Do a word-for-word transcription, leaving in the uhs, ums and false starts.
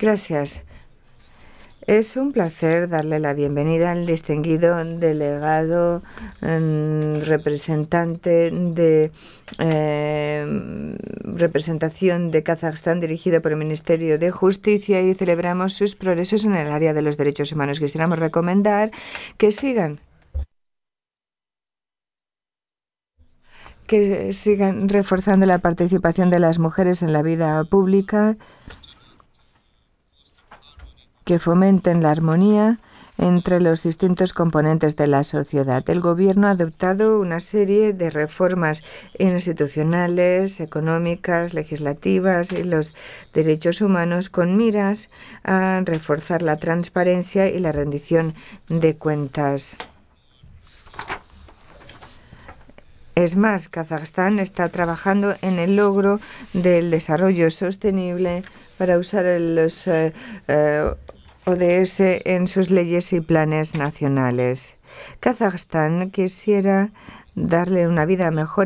Gracias. Es un placer darle la bienvenida al distinguido delegado eh, representante de eh, representación de Kazajstán dirigido por el Ministerio de Justicia, y celebramos sus progresos en el área de los derechos humanos. Quisiéramos recomendar que sigan que sigan reforzando la participación de las mujeres en la vida pública, que fomenten la armonía entre los distintos componentes de la sociedad. El Gobierno ha adoptado una serie de reformas institucionales, económicas, legislativas y los derechos humanos con miras a reforzar la transparencia y la rendición de cuentas. Es más, Kazajstán está trabajando en el logro del desarrollo sostenible para usar los eh, eh, O D S en sus leyes y planes nacionales. Kazajstán quisiera darle una vida mejor